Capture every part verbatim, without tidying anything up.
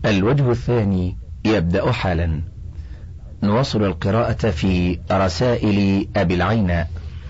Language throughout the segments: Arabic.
الوجه الثاني يبدأ حالا. نواصل القراءة في رسائل أبي العيناء،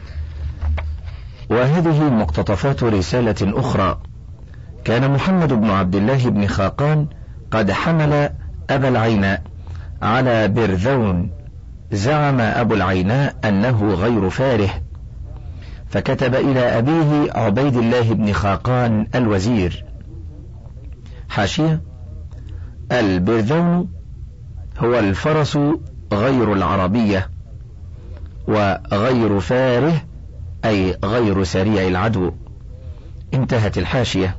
وهذه مقتطفات رسالة أخرى. كان محمد بن عبد الله بن خاقان قد حمل أبا العيناء على برذون، زعم أبو العيناء أنه غير فاره، فكتب إلى أبيه عبيد الله بن خاقان الوزير. حاشية: البرذون هو الفرس غير العربية، وغير فاره أي غير سريع العدو. انتهت الحاشية.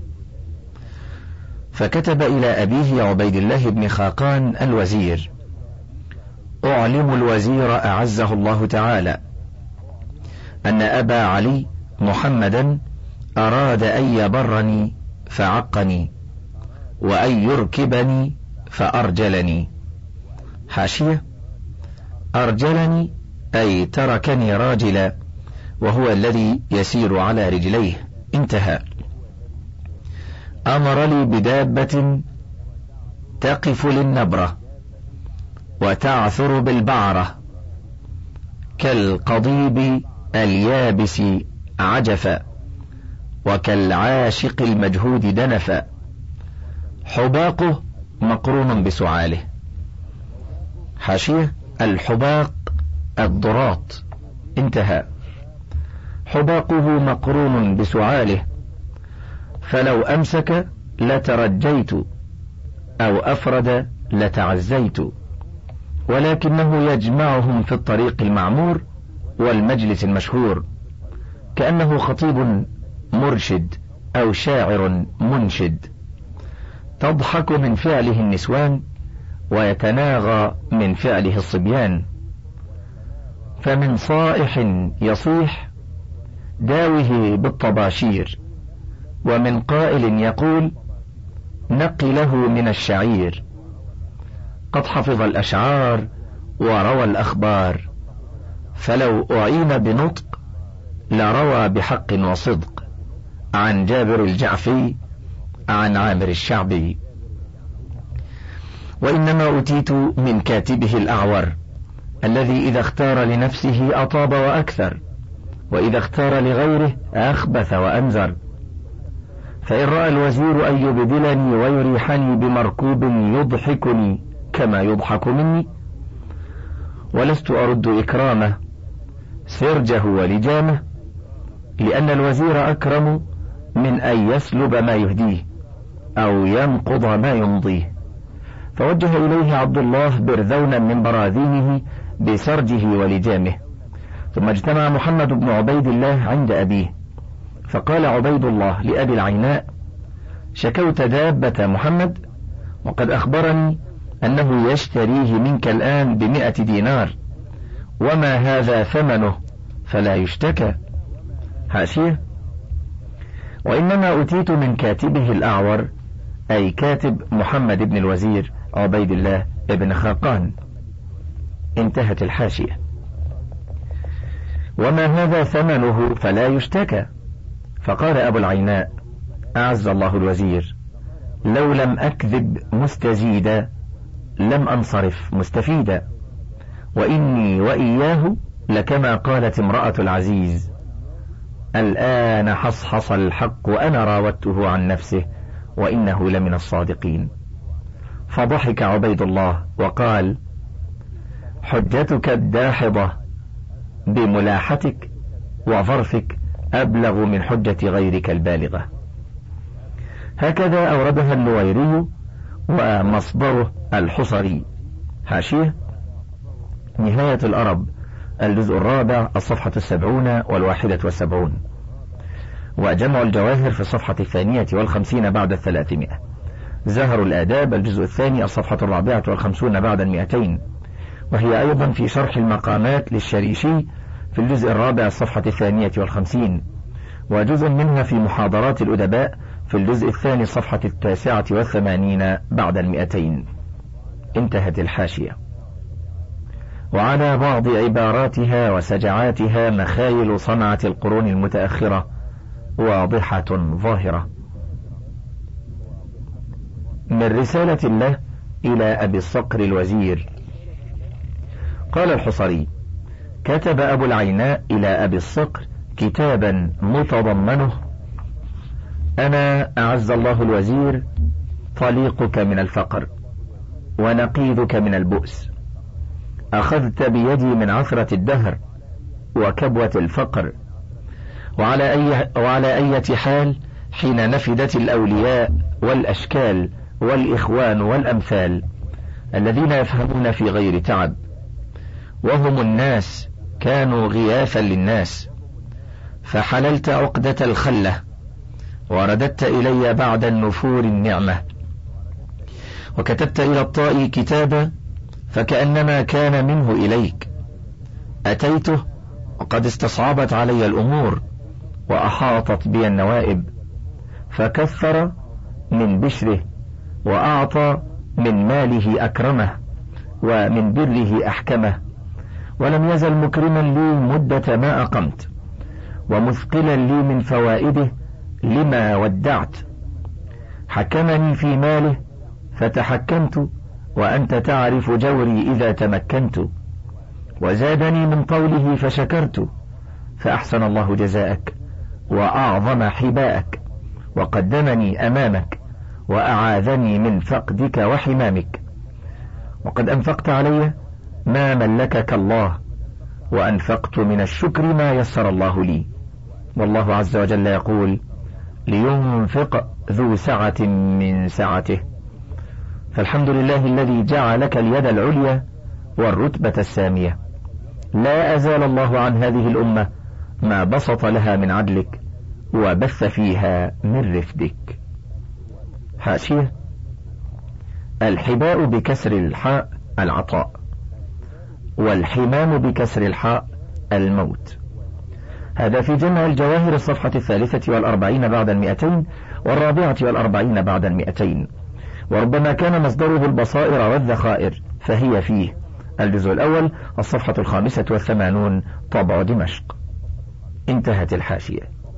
فكتب إلى أبيه عبيد الله بن خاقان الوزير: أعلم الوزير أعزه الله تعالى أن أبا علي محمدا أراد أن يبرني فعقني، وأن يركبني فأرجلني. حاشية: أرجلني أي تركني راجلا، وهو الذي يسير على رجليه. انتهى. أمر لي بدابة تقف للنبرة وتعثر بالبعرة كالقضيب اليابس عجفا، وكالعاشق المجهود دنفا، حباقه مقرون بسعاله. حاشية: الحباق الضراط. انتهى. حباقه مقرون بسعاله، فلو أمسك لترجيت أو أفرد لتعزيت، ولكنه يجمعهم في الطريق المعمور والمجلس المشهور، كأنه خطيب مرشد أو شاعر منشد، تضحك من فعله النسوان ويتناغى من فعله الصبيان. فمن صائح يصيح داوه بالطباشير، ومن قائل يقول نقله من الشعير. قد حفظ الأشعار وروى الأخبار، فلو أعين بنطق لروى بحق وصدق، عن جابر الجعفي عن عامر الشعبي. وإنما أوتيت من كاتبه الأعور، الذي إذا اختار لنفسه أطاب وأكثر، وإذا اختار لغيره أخبث وأنزر. فإن رأى الوزير أن يبدلني ويريحني بمركوب يضحكني كما يضحك مني، ولست أرد إكرامه سرجه ولجامه، لأن الوزير أكرم من أن يسلب ما يهديه أو ينقض ما يمضيه. فوجه إليه عبد الله برذونا من براذينه بسرجه ولجامه. ثم اجتمع محمد بن عبيد الله عند أبيه، فقال عبيد الله لأبي العيناء: شكوت دابة محمد، وقد أخبرني أنه يشتريه منك الآن بمئة دينار، وما هذا ثمنه فلا يشتكى. حاشية: وإنما أتيت من كاتبه الأعور، أي كاتب محمد بن الوزير عبيد الله بن خاقان. انتهت الحاشية. وما هذا ثمنه فلا يشتكى. فقال أبو العيناء: أعز الله الوزير، لو لم أكذب مستزيدا لم أنصرف مستفيدا، وإني وإياه لكما قالت امرأة العزيز: الآن حصحص الحق وأنا راودته عن نفسه وإنه لمن الصادقين. فضحك عبيد الله وقال: حجتك الداحضة بملاحتك وظرفك أبلغ من حجة غيرك البالغة. هكذا أوردها اللويري ومصدره الحصري. حاشية: نهاية الأرب، الجزء الرابع، الصفحة السبعون والواحدة والسبعون. وجمع الجواهر في الصفحة الثانية والخمسين بعد الثلاثمائة. زهر الآداب، الجزء الثاني، الصفحة الرابعة والخمسون بعد المئتين، وهي أيضا في شرح المقامات للشريشي في الجزء الرابع الصفحة الثانية والخمسين، وجزء منها في محاضرات الأدباء في الجزء الثاني الصفحة التاسعة والثمانين بعد المئتين. انتهت الحاشية. وعلى بعض عباراتها وسجعاتها مخايل صنعة القرون المتأخرة واضحة ظاهرة. من رسالة له إلى أبي الصقر الوزير. قال الحصري: كتب أبو العيناء إلى أبي الصقر كتابا متضمنه: أنا أعز الله الوزير طليقك من الفقر ونقيذك من البؤس، أخذت بيدي من عثرة الدهر وكبوة الفقر، وعلى أي, وعلى أي حال حين نفدت الأولياء والأشكال والإخوان والأمثال الذين يفهمون في غير تعب، وهم الناس كانوا غياثا للناس، فحللت عقدة الخلة ورددت إلي بعد النفور النعمة، وكتبت إلى الطائي كتابا فكأنما كان منه إليك. أتيته وقد استصعبت علي الأمور وأحاطت بي النوائب، فكثر من بشره وأعطى من ماله أكرمه ومن بره أحكمه، ولم يزل مكرما لي مدة ما أقمت، ومثقلا لي من فوائده لما ودعت. حكمني في ماله فتحكمت، وأنت تعرف جوري إذا تمكنت، وزادني من طوله فشكرت، فأحسن الله جزاءك وأعظم حباءك، وقدمني أمامك وأعاذني من فقدك وحمامك، وقد أنفقت علي ما ملكك الله، وأنفقت من الشكر ما يسر الله لي. والله عز وجل يقول: لينفق ذو سعة من سعته. فالحمد لله الذي جعلك اليد العليا والرتبة السامية. لا أزال الله عن هذه الأمة ما بسط لها من عدلك وبث فيها من رفدك. حاشية: الحباء بكسر الحاء العطاء، والحمام بكسر الحاء الموت. هذا في جمع الجواهر الصفحة الثالثة والأربعين بعد المئتين والرابعة والأربعين بعد المئتين، وربما كان مصدره البصائر والذخائر، فهي فيه الجزء الأول الصفحة الخامسة والثمانون طبع دمشق. انتهت الحاشية.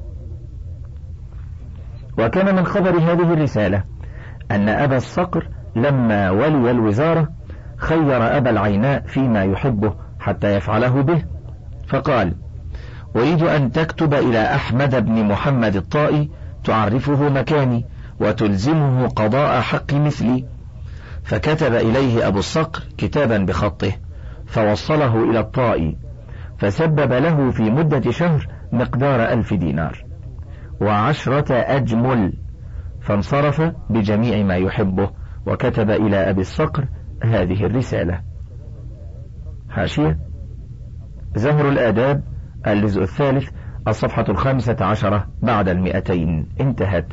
وكان من خبر هذه الرسالة أن أبا الصقر لما ولي الوزارة خير أبا العيناء فيما يحبه حتى يفعله به، فقال: أريد أن تكتب إلى أحمد بن محمد الطائي تعرفه مكاني وتلزمه قضاء حق مثلي. فكتب إليه أبو الصقر كتابا بخطه فوصله إلى الطائي، فسبب له في مدة شهر مقدار ألف دينار وعشرة أجمل، فانصرف بجميع ما يحبه، وكتب إلى أبي الصقر هذه الرسالة. حاشية: زهر الآداب الجزء الثالث الصفحة الخامسة عشرة بعد المئتين. انتهت.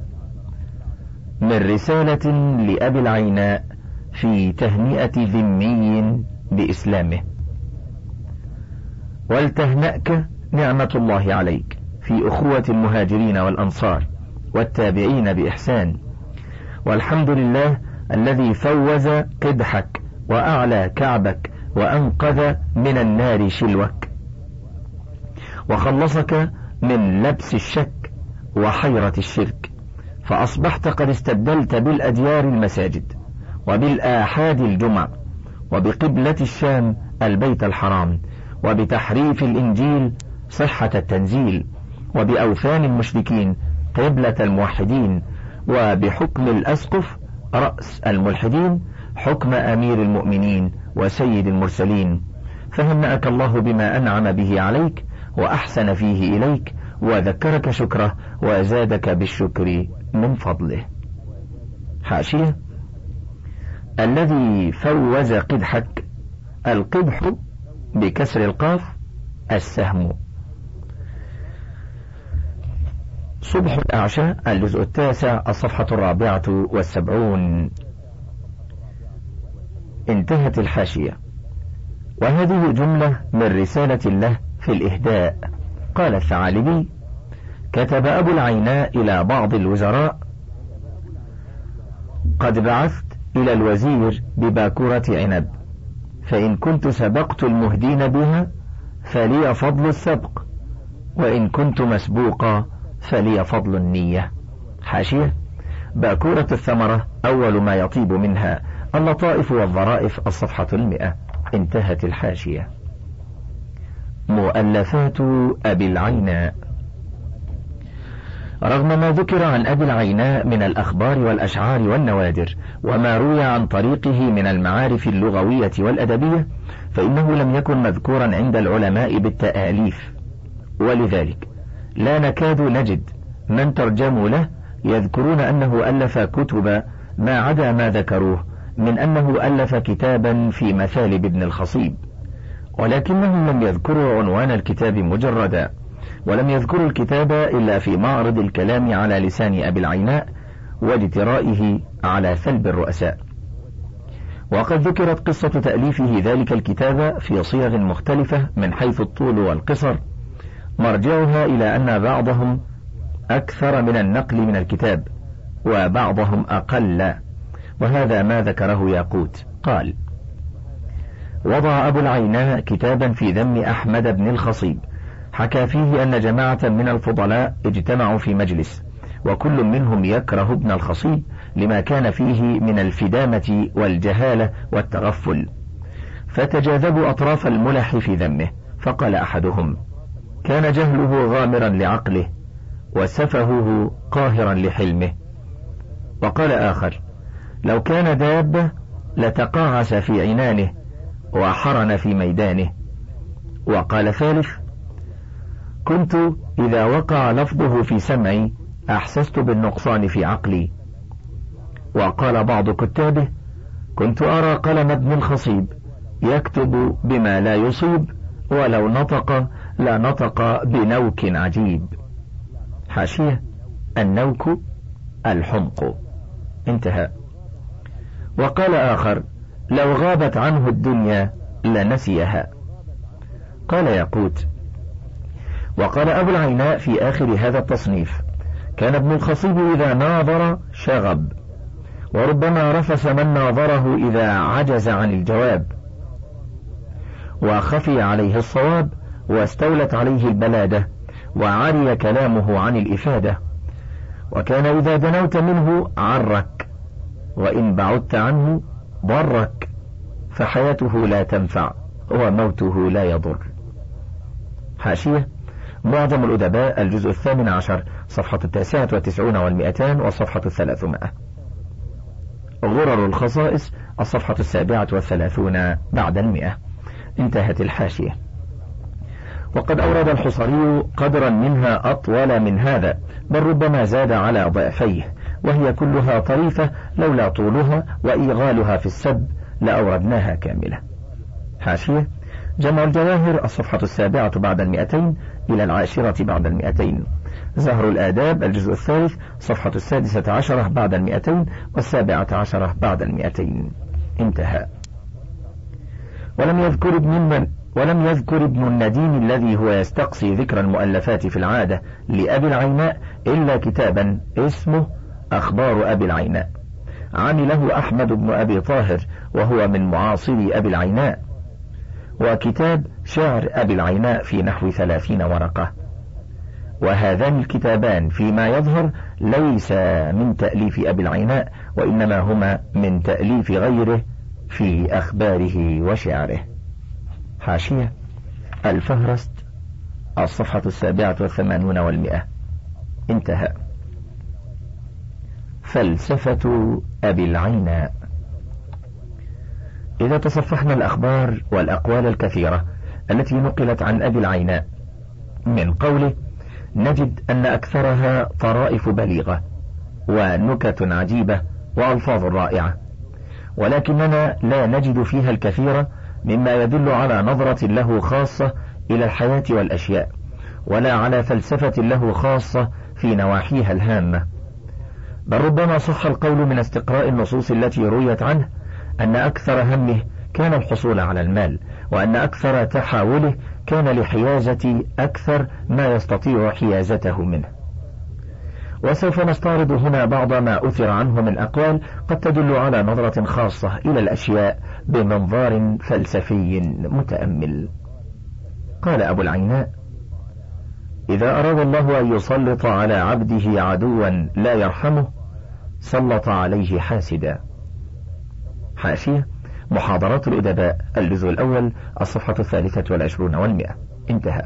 من رسالة لأبي العيناء في تهنئة ذمي بإسلامه. ولتهنأك نعمة الله عليك في أخوة المهاجرين والأنصار والتابعين بإحسان، والحمد لله الذي فوز قدحك وأعلى كعبك وأنقذ من النار شلوك، وخلصك من لبس الشك وحيرة الشرك، فأصبحت قد استبدلت بالأديار المساجد، وبالآحاد الجمع، وبقبلة الشام البيت الحرام، وبتحريف الإنجيل صحة التنزيل، وبأوثان المشركين قبلة الموحدين، وبحكم الأسقف رأس الملحدين حكم أمير المؤمنين وسيد المرسلين. فهنأك الله بما أنعم به عليك وأحسن فيه إليك، وذكرك شكره وزادك بالشكر من فضله. حاشية: الذي فوز قدحك، القدح بكسر القاف السهم. صبح الأعشى الجزء التاسع الصفحة الرابعة والسبعون. انتهت الحاشية. وهذه جملة من رسالة له في الإهداء. قال الثعالبي: كتب أبو العيناء إلى بعض الوزراء: قد بعثت إلى الوزير بباكورة عنب، فإن كنت سبقت المهدين بها فلي فضل السبق، وإن كنت مسبوقا فلي فضل النية. حاشية: باكورة الثمرة أول ما يطيب منها اللطائف والظرائف. الصفحة المئة. انتهت الحاشية. مؤلفات أبي العيناء. رغم ما ذكر عن أبي العيناء من الأخبار والأشعار والنوادر وما روي عن طريقه من المعارف اللغوية والأدبية، فإنه لم يكن مذكورا عند العلماء بالتآليف، ولذلك لا نكاد نجد من ترجموا له يذكرون أنه ألف كتب، ما عدا ما ذكروه من أنه ألف كتابا في مثالب ابن الخصيب، ولكنهم لم يذكروا عنوان الكتاب مجردا، ولم يذكروا الكتاب إلا في معرض الكلام على لسان أبي العيناء واجترائه على ثلب الرؤساء. وقد ذكرت قصة تأليفه ذلك الكتاب في صيغ مختلفة من حيث الطول والقصر، مرجعها إلى أن بعضهم أكثر من النقل من الكتاب وبعضهم أقل، وهذا ما ذكره ياقوت. قال: وضع أبو العيناء كتابا في ذم أحمد بن الخصيب، حكى فيه أن جماعة من الفضلاء اجتمعوا في مجلس، وكل منهم يكره ابن الخصيب لما كان فيه من الفدامة والجهالة والتغفل، فتجاذبوا أطراف الملح في ذمه. فقال أحدهم: كان جهله غامرا لعقله وسفهه قاهرا لحلمه. وقال آخر: لو كان دابة لتقاعس في عنانه وحرن في ميدانه. وقال ثالث: كنت إذا وقع لفظه في سمعي أحسست بالنقصان في عقلي. وقال بعض كتابه: كنت أرى قلم ابن الخصيب يكتب بما لا يصيب، ولو نطق لا نطق بنوك عجيب. حاشية: النوك الحمق. انتهى. وقال آخر: لو غابت عنه الدنيا لنسيها. قال ياقوت: وقال أبو العيناء في آخر هذا التصنيف: كان ابن الخصيب إذا ناظر شغب، وربما رفس من ناظره إذا عجز عن الجواب، وخفي عليه الصواب، واستولت عليه البلادة، وعري كلامه عن الإفادة. وكان إذا دنوت منه عرك، وإن بعدت عنه ضرك، فحياته لا تنفع وموته لا يضر. حاشية: معظم الأدباء، الجزء الثامن عشر، صفحة التاسعة والتسعون والمئتان والصفحة الثلاثمائة. غرر الخصائص، الصفحة السابعة والثلاثون بعد المئة. انتهت الحاشية. وقد أورد الحصري قدرا منها أطول من هذا، بل ربما زاد على ضعفيه، وهي كلها طريفة، لولا طولها وإيغالها في السب لأوردناها كاملة. حاشية: جمع الجواهر، الصفحة السابعة بعد المئتين إلى العاشرة بعد المئتين. زهر الآداب، الجزء الثالث، صفحة السادسة عشرة بعد المئتين والسابعة عشرة بعد المئتين. انتهى. ولم يذكر ابن من ولم يذكر ابن النديم الذي هو يستقصي ذكر المؤلفات في العادة لأبي العيناء إلا كتابا اسمه أخبار أبي العيناء، عمله أحمد بن أبي طاهر وهو من معاصري أبي العيناء، وكتاب شعر أبي العيناء في نحو ثلاثين ورقة. وهذان الكتابان فيما يظهر ليس من تأليف أبي العيناء، وإنما هما من تأليف غيره في أخباره وشعره. حاشية: الفهرست، الصفحة السابعة والثمانون والمئة. انتهى. فلسفة أبي العيناء. إذا تصفحنا الأخبار والأقوال الكثيرة التي نقلت عن أبي العيناء من قوله، نجد أن أكثرها طرائف بليغة ونكت عجيبة وألفاظ رائعة، ولكننا لا نجد فيها الكثير مما يدل على نظرة له خاصة إلى الحياة والأشياء، ولا على فلسفة له خاصة في نواحيها الهامة. بل ربما صح القول من استقراء النصوص التي رويت عنه أن أكثر همه كان الحصول على المال، وأن أكثر تحاوله كان لحيازة أكثر ما يستطيع حيازته منه. وسوف نستعرض هنا بعض ما أثر عنه من أقوال قد تدل على نظرة خاصة إلى الأشياء بمنظار فلسفي متأمل. قال أبو العيناء: إذا أراد الله أن يسلط على عبده عدوا لا يرحمه سلط عليه حاسدا. حاشية: محاضرات الأدباء، الجزء الأول، الصفحة الثالثة والعشرون والمئة. انتهى.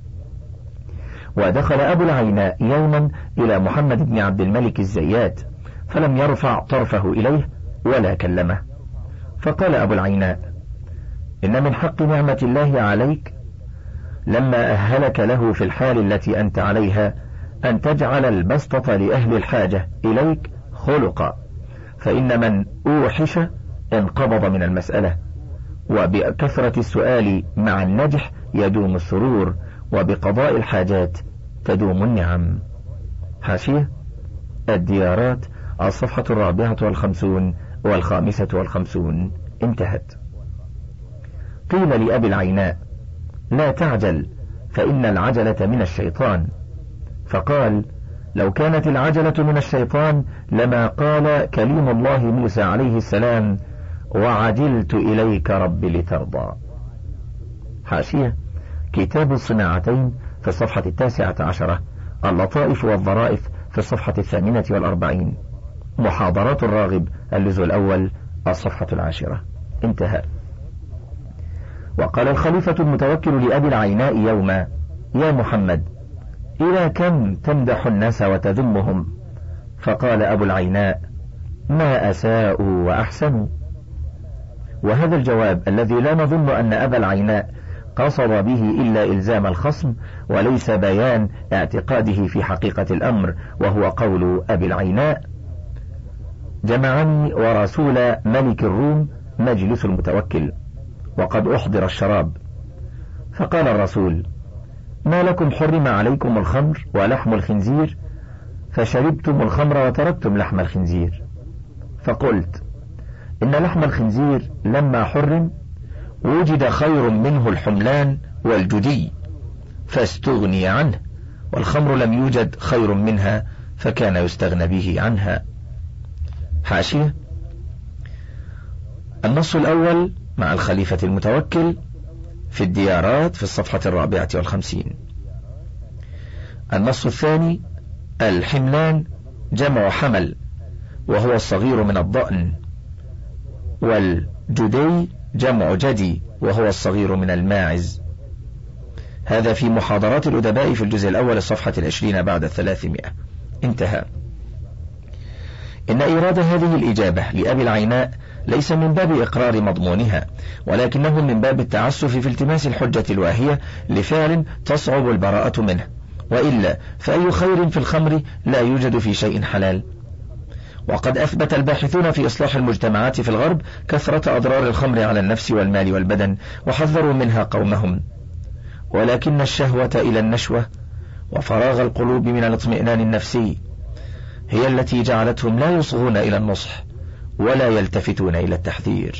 ودخل أبو العيناء يوما إلى محمد بن عبد الملك الزيات فلم يرفع طرفه إليه ولا كلمه، فقال أبو العيناء: إن من حق نعمة الله عليك لما أهلك له في الحال التي أنت عليها أن تجعل البسطة لأهل الحاجة إليك خلقا، فإن من أوحش انقبض من المسألة، وبكثرة السؤال مع النجح يدوم السرور، وبقضاء الحاجات تدوم النعم. حاشية: الديارات، الصفحة الرابعة والخمسون والخامسة والخمسون. انتهت. قيل لأبي العيناء: لا تعجل، فإن العجلة من الشيطان. فقال: لو كانت العجلة من الشيطان لما قال كليم الله موسى عليه السلام: وعجلت إليك رب لترضى. حاشية: كتاب الصناعتين في الصفحة التاسعة عشرة، اللطائف والظرائف في الصفحة الثامنة والأربعين، محاضرات الراغب الجزء الأول الصفحة العاشرة. انتهى. وقال الخليفة المتوكل لأبي العيناء يوما: يا محمد، إلى كم تمدح الناس وتذمهم؟ فقال أبو العيناء: ما أساءوا وأحسنوا. وهذا الجواب الذي لا نظن أن أبا العيناء قصد به إلا إلزام الخصم وليس بيان اعتقاده في حقيقة الأمر، وهو قول أبي العيناء: جمعني ورسول ملك الروم مجلس المتوكل وقد أحضر الشراب، فقال الرسول: ما لكم حرم عليكم الخمر ولحم الخنزير فشربتم الخمر وتركتم لحم الخنزير؟ فقلت: إن لحم الخنزير لما حرم وجد خير منه الحملان والجدي فاستغني عنه، والخمر لم يوجد خير منها فكان يستغنى به عنها. حاشية: النص الأول مع الخليفة المتوكل في الديارات في الصفحة الرابعة والخمسين. النص الثاني: الحملان جمع حمل وهو الصغير من الضأن، والجدي جمع جدي وهو الصغير من الماعز. هذا في محاضرات الأدباء في الجزء الأول الصفحة العشرين بعد الثلاثمائة. انتهى. إن إيراد هذه الإجابة لأبي العيناء ليس من باب إقرار مضمونها، ولكنه من باب التعسف في التماس الحجة الواهية لفعل تصعب البراءة منه، وإلا فأي خير في الخمر لا يوجد في شيء حلال. وقد أثبت الباحثون في إصلاح المجتمعات في الغرب كثرة أضرار الخمر على النفس والمال والبدن، وحذروا منها قومهم، ولكن الشهوة إلى النشوة وفراغ القلوب من الاطمئنان النفسي هي التي جعلتهم لا يصغون إلى النصح ولا يلتفتون إلى التحذير.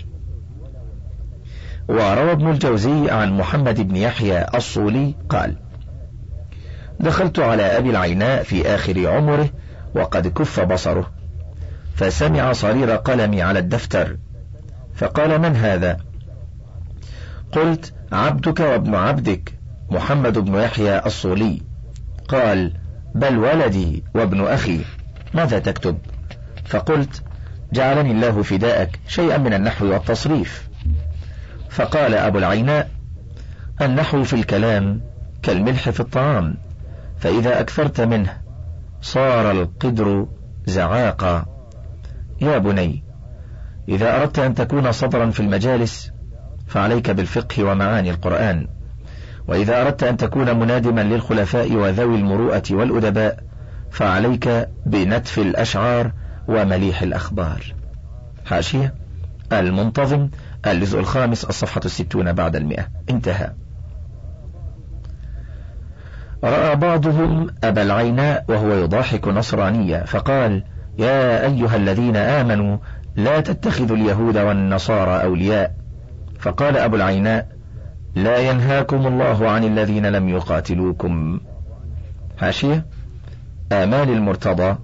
وروى ابن الجوزي عن محمد بن يحيى الصولي قال: دخلت على أبي العيناء في آخر عمره وقد كف بصره، فسمع صرير قلمي على الدفتر، فقال: من هذا؟ قلت: عبدك وابن عبدك محمد بن يحيى الصولي. قال: بل ولدي وابن أخي، ماذا تكتب؟ فقلت: جعلني الله فداءك شيئا من النحو والتصريف. فقال أبو العيناء: النحو في الكلام كالملح في الطعام، فإذا أكثرت منه صار القدر زعاقا. يا بني، إذا أردت أن تكون صدرا في المجالس فعليك بالفقه ومعاني القرآن، وإذا أردت أن تكون منادما للخلفاء وذوي المروءة والأدباء فعليك بنتف الأشعار ومليح الأخبار. حاشية: المنتظم الجزء الخامس الصفحة الستون بعد المئة. انتهى. رأى بعضهم أبا العيناء وهو يضاحك نصرانية فقال: يا أيها الذين آمنوا لا تتخذوا اليهود والنصارى أولياء. فقال أبو العيناء: لا ينهاكم الله عن الذين لم يقاتلوكم. حاشية: آمال المرتضى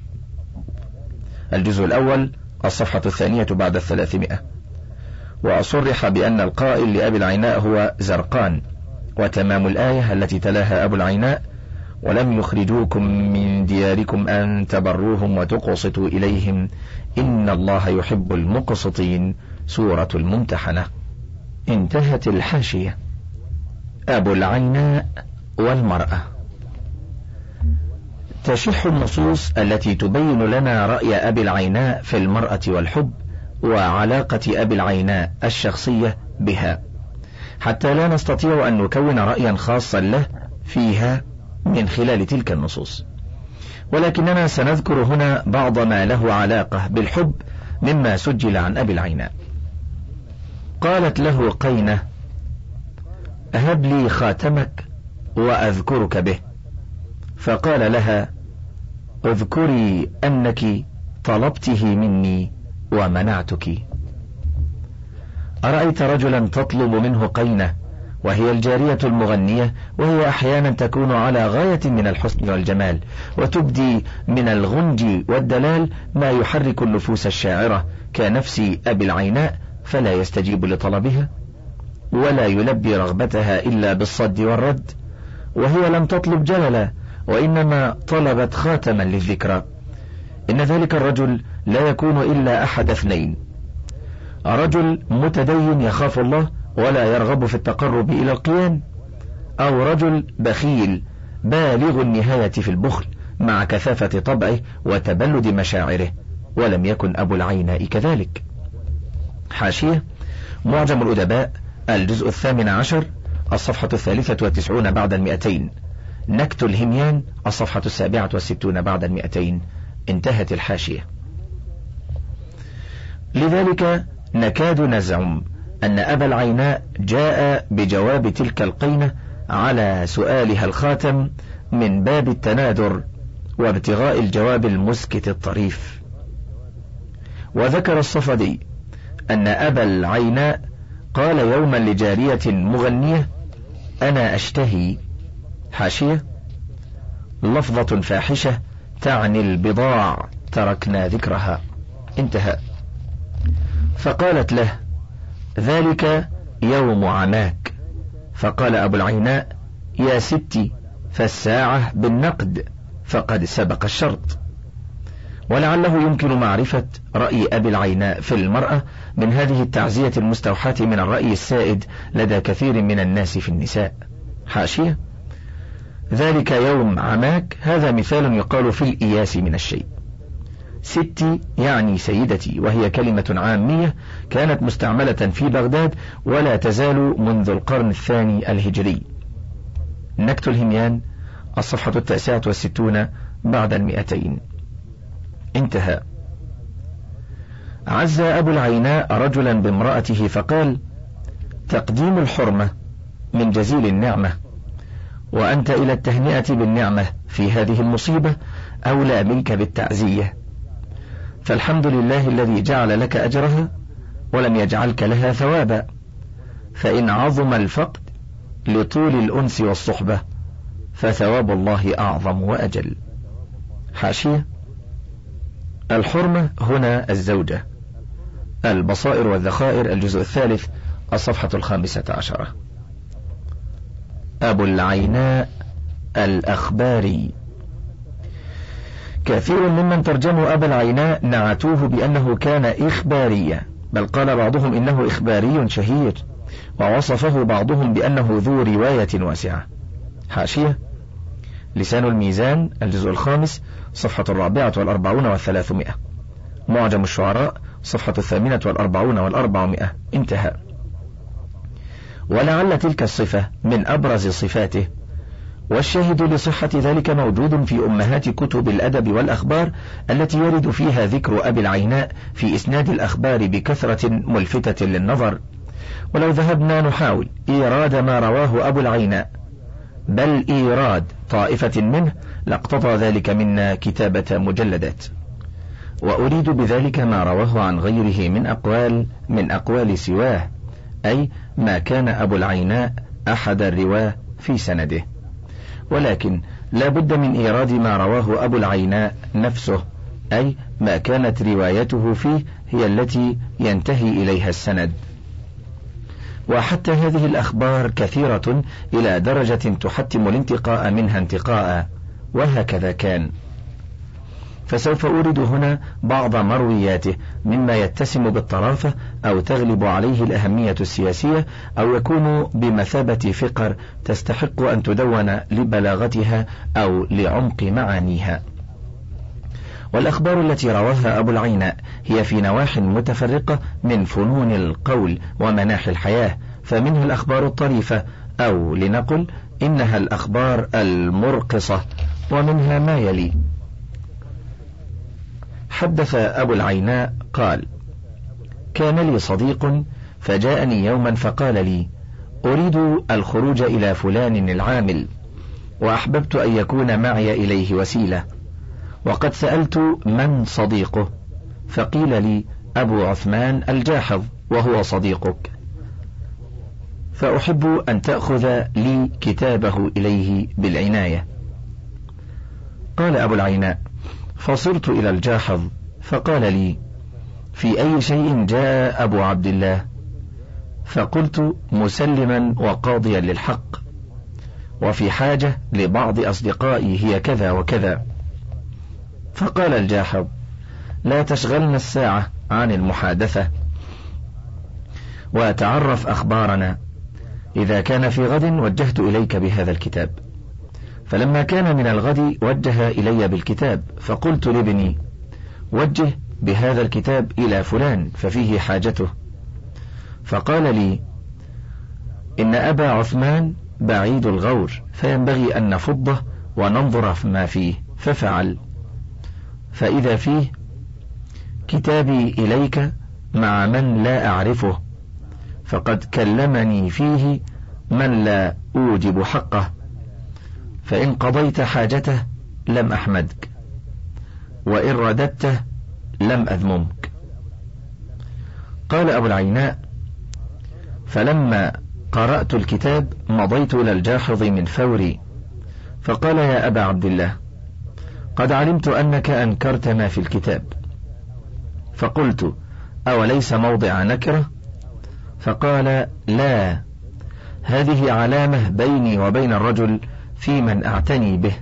الجزء الأول الصفحة الثانية بعد الثلاثمائة. وأصرح بأن القائل لأبي العيناء هو زرقان، وتمام الآية التي تلاها أبو العيناء: ولم يخرجوكم من دياركم أن تبروهم وتقسطوا إليهم إن الله يحب المقسطين. سورة الممتحنة. انتهت الحاشية. أبو العيناء والمرأة. تشح النصوص التي تبين لنا رأي أبي العيناء في المرأة والحب وعلاقة أبي العيناء الشخصية بها، حتى لا نستطيع أن نكون رأيا خاصا له فيها من خلال تلك النصوص، ولكننا سنذكر هنا بعض ما له علاقة بالحب مما سجل عن أبي العيناء. قالت له قينة: هب لي خاتمك وأذكرك به، فقال لها: اذكري أنك طلبته مني ومنعتك. أرأيت رجلا تطلب منه قينة وهي الجارية المغنية، وهي أحيانا تكون على غاية من الحسن والجمال، وتبدي من الغنج والدلال ما يحرك النفوس الشاعرة كنفس أبي العيناء، فلا يستجيب لطلبها ولا يلبي رغبتها إلا بالصد والرد، وهي لم تطلب جللا وإنما طلبت خاتما للذكرى. إن ذلك الرجل لا يكون إلا أحد اثنين: رجل متدين يخاف الله ولا يرغب في التقرب إلى القيام، أو رجل بخيل بالغ النهاية في البخل مع كثافة طبعه وتبلد مشاعره، ولم يكن أبو العيناء كذلك. حاشية: معجم الأدباء الجزء الثامن عشر الصفحة الثالثة والتسعون بعد المئتين، نكت الهميان الصفحة السابعة والستون بعد المئتين. انتهت الحاشية. لذلك نكاد نزعم أن أبا العيناء جاء بجواب تلك القينة على سؤالها الخاتم من باب التنادر وابتغاء الجواب المسكت الطريف. وذكر الصفدي أن أبا العيناء قال يوما لجارية مغنية: أنا أشتهي. حاشية: لفظة فاحشة تعني البضاع تركنا ذكرها. انتهى. فقالت له: ذلك يوم عماك. فقال أبو العيناء: يا ستي، فالساعة بالنقد، فقد سبق الشرط. ولعله يمكن معرفة رأي أبي العيناء في المرأة من هذه التعزية المستوحاة من الرأي السائد لدى كثير من الناس في النساء. حاشية: ذلك يوم عماك هذا مثال يقال في الإياس من الشيء. ستي يعني سيدتي، وهي كلمة عامية كانت مستعملة في بغداد ولا تزال منذ القرن الثاني الهجري. نكت الهميان الصفحة التاسعة والستون بعد المئتين. انتهى. عز أبو العيناء رجلا بامرأته فقال: تقديم الحرمة من جزيل النعمة، وأنت إلى التهنئة بالنعمة في هذه المصيبة أولى منك بالتعزية، فالحمد لله الذي جعل لك أجرها ولم يجعلك لها ثوابا، فإن عظم الفقد لطول الأنس والصحبة فثواب الله أعظم وأجل. حاشية: الحرمة هنا الزوجة. البصائر والذخائر الجزء الثالث الصفحة الخامسة عشرة. أبو العيناء الأخباري. كثير ممن ترجموا أبا العيناء نعتوه بأنه كان إخباريا، بل قال بعضهم إنه إخباري شهير، ووصفه بعضهم بأنه ذو رواية واسعة. حاشية: لسان الميزان الجزء الخامس صفحة الرابعة والأربعون والثلاثمائة، معجم الشعراء صفحة الثامنة والأربعون والأربعمائة. انتهى. ولعل تلك الصفة من أبرز صفاته، والشاهد لصحة ذلك موجود في أمهات كتب الأدب والأخبار التي يرد فيها ذكر أبي العيناء في إسناد الأخبار بكثرة ملفتة للنظر. ولو ذهبنا نحاول إيراد ما رواه أبو العيناء بل إيراد طائفة منه لاقتضى ذلك منا كتابة مجلدات. وأريد بذلك ما رواه عن غيره من أقوال من أقوال سواه، أي ما كان أبو العيناء أحد الرواه في سنده، ولكن لا بد من إيراد ما رواه أبو العيناء نفسه، أي ما كانت روايته فيه هي التي ينتهي إليها السند. وحتى هذه الأخبار كثيرة إلى درجة تحتم الانتقاء منها انتقاء، وهكذا كان. فسوف أورد هنا بعض مروياته مما يتسم بالطرافة أو تغلب عليه الأهمية السياسية أو يكون بمثابة فقر تستحق أن تدون لبلاغتها أو لعمق معانيها. والأخبار التي رواها أبو العيناء هي في نواح متفرقة من فنون القول ومناحي الحياة، فمنها الأخبار الطريفة أو لنقل إنها الأخبار المرقصة، ومنها ما يلي. حدث أبو العيناء قال: كان لي صديق فجاءني يوما فقال لي: أريد الخروج إلى فلان العامل، وأحببت أن يكون معي إليه وسيلة، وقد سألت من صديقه، فقيل لي: أبو عثمان الجاحظ وهو صديقك، فأحب أن تأخذ لي كتابه إليه بالعناية. قال أبو العيناء: فصرت إلى الجاحظ فقال لي: في أي شيء جاء أبو عبد الله؟ فقلت: مسلما وقاضيا للحق، وفي حاجة لبعض أصدقائي هي كذا وكذا. فقال الجاحظ: لا تشغلنا الساعة عن المحادثة، وتعرف أخبارنا، إذا كان في غد وجهت إليك بهذا الكتاب. فلما كان من الغد وجه إلي بالكتاب، فقلت لابني: وجه بهذا الكتاب إلى فلان ففيه حاجته. فقال لي: إن أبا عثمان بعيد الغور، فينبغي أن نفضه وننظر ما فيه. ففعل، فإذا فيه: كتابي إليك مع من لا أعرفه، فقد كلمني فيه من لا أوجب حقه، فإن قضيت حاجته لم أحمدك، وإن رددته لم أذممك. قال أبو العيناء: فلما قرأت الكتاب مضيت إلى الجاحظ من فوري، فقال: يا أبا عبد الله، قد علمت أنك أنكرت ما في الكتاب. فقلت: أوليس موضع نكرة؟ فقال: لا، هذه علامة بيني وبين الرجل في من أعتني به.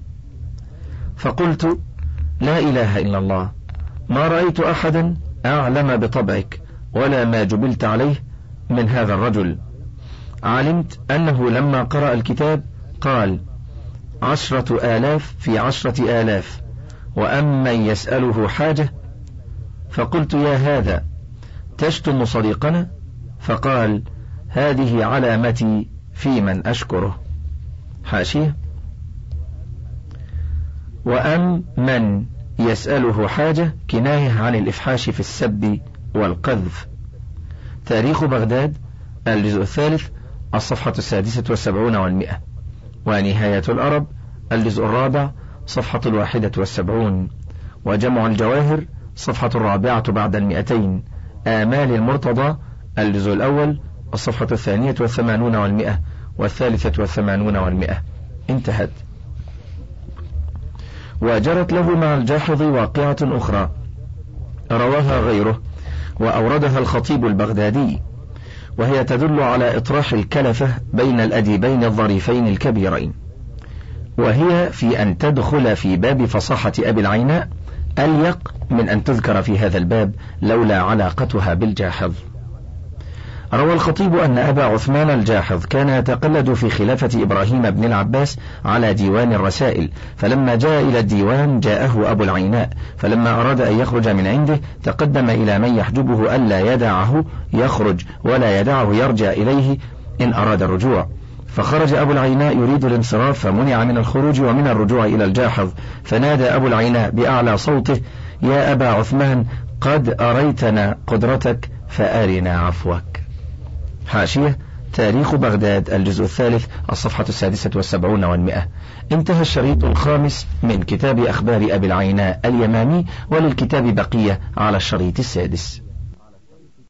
فقلت: لا إله إلا الله، ما رأيت أحدا أعلم بطبعك ولا ما جبلت عليه من هذا الرجل. علمت أنه لما قرأ الكتاب قال: عشرة آلاف في عشرة آلاف، وأمن يسأله حاجة. فقلت: يا هذا تشتم صديقنا؟ فقال: هذه علامتي في من أشكره. حاشية: وأم من يسأله حاجة كناية عن الإفحاش في السب والقذف. تاريخ بغداد الجزء الثالث الصفحة السادسة والسبعون والمئة، ونهاية الأرب الجزء الرابع صفحة الواحدة والسبعون، وجمع الجواهر صفحة الرابعة بعد المئتين، آمال المرتضى الجزء الأول الصفحة الثانية والثمانون والمئة والثالثة والثمانون والمئة. انتهت. وجرت له مع الجاحظ واقعة أخرى رواها غيره وأوردها الخطيب البغدادي، وهي تدل على إطراح الكلفة بين الأديبين الظريفين الكبيرين، وهي في أن تدخل في باب فصاحة أبي العيناء أليق من أن تذكر في هذا الباب لولا علاقتها بالجاحظ. روى الخطيب أن أبا عثمان الجاحظ كان يتقلد في خلافة إبراهيم بن العباس على ديوان الرسائل، فلما جاء إلى الديوان جاءه أبو العيناء، فلما أراد أن يخرج من عنده تقدم إلى من يحجبه ألا يدعه يخرج ولا يدعه يرجع إليه إن أراد الرجوع. فخرج أبو العيناء يريد الانصراف، فمنع من الخروج ومن الرجوع إلى الجاحظ، فنادى أبو العيناء بأعلى صوته: يا أبا عثمان، قد أريتنا قدرتك فأرنا عفوك. حاشية: تاريخ بغداد الجزء الثالث الصفحة السادسة والسبعون والمئة. انتهى الشريط الخامس من كتاب أخبار أبي العيناء اليمامي، وللكتاب بقية على الشريط السادس.